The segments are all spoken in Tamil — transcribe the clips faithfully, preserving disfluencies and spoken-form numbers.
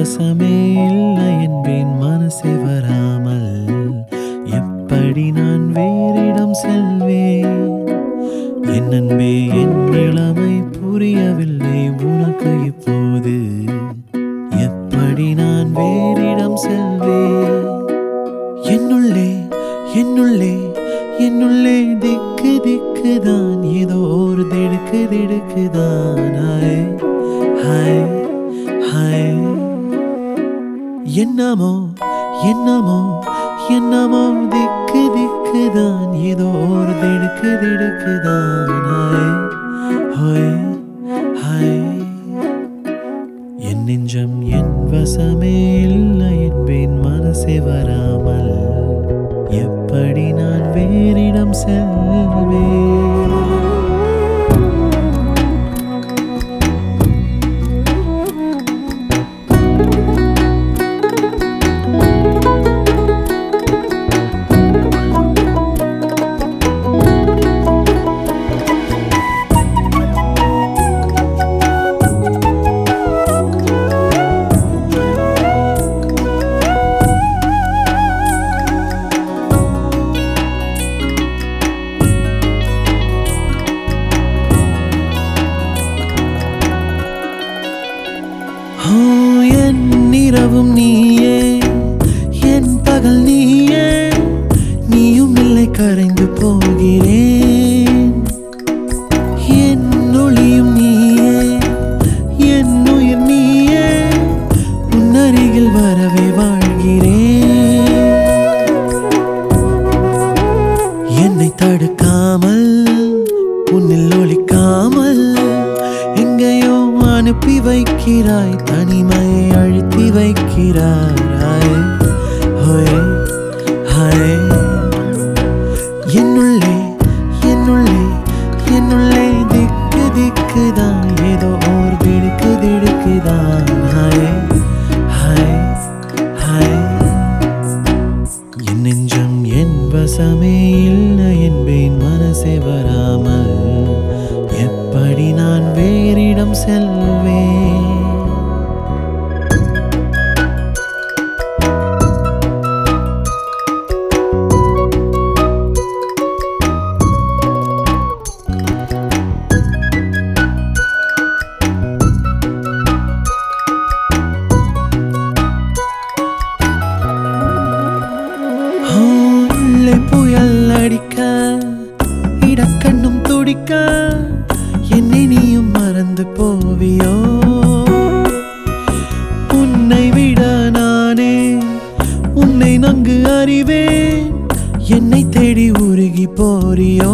வசமே இல்லை என்பேன் மனசே வராமல். எப்படி நான் வேறிடம் செல்வேன்? என் அன்பே, என் இளமை புரியவில்லை உனக்கு இப்போது. எப்படி நான் வேறிடம் செல்வேன்? என்னுள்ளே என்னுள்ளே என்னுள்ளே திக்கு திக்குதான், ஏதோ ஒரு திடுக்கு திடுக்குதான். Hi hi hi. என்னமோ என்னமோ என்னமோ திக்கு திக்குதான், ஏதோ ஒரு திடுக்கு திடுக்குதான். Hi hi hi. என் நெஞ்சம் என் வசமே இல்லை என்பேன் மனசே வராமல். எப்படி நான் வேறிடம் செல்வேன்? என் இரவும் நீயே, என் பகல் நீயே, நீயும் இல்லை கரைந்து போகிறேன். என் ஒளியும் நீயே, என் உயிர் நீயே, உன் அருகில் வரவே வாழ்கிறேன். என்னை தடுக்காமல், உன்னில் ஒளிக்காமல் எங்கேயோ அனுப்பி வைக்கிறாய், தனிமையை அழுத்தி வைக்கிறாய். ஹோய் ஹாய். என்னுள்ளே என்னுள்ளே என்னுள்ளே திக்கு திக்குதான், ஏதோ ஓர் திடுக்கு திடுக்குதான். Hi hi hi. என் நெஞ்சம் என் வசமே இல்லை என்பேன் மனசே வராமல். எப்படி நான் வேறிடம் செல்வேன்? புயல் அடிக்க, இடக்கண்ணும் துடிக்க, என்னை நீயும் மறந்து போவியோ? உன்னை விட நானே உன்னை நன்கு அறிவேன், என்னை தேடி உருகி போறியோ?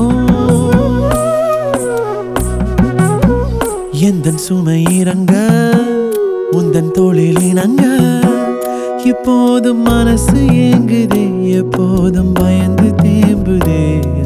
எந்தன் சுமை இறங்க, உந்தன் தோளில் இணங்க, இப்போதும் மனசு ஏங்குதே, எப்போதும் பயந்து தேம்புதே.